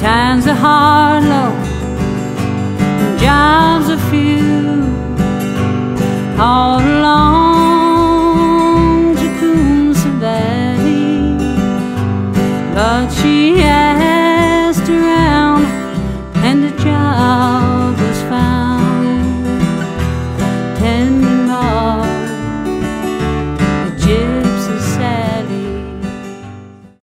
times are hard, Lord, and jobs are few. All along Tecumseh Valley, but she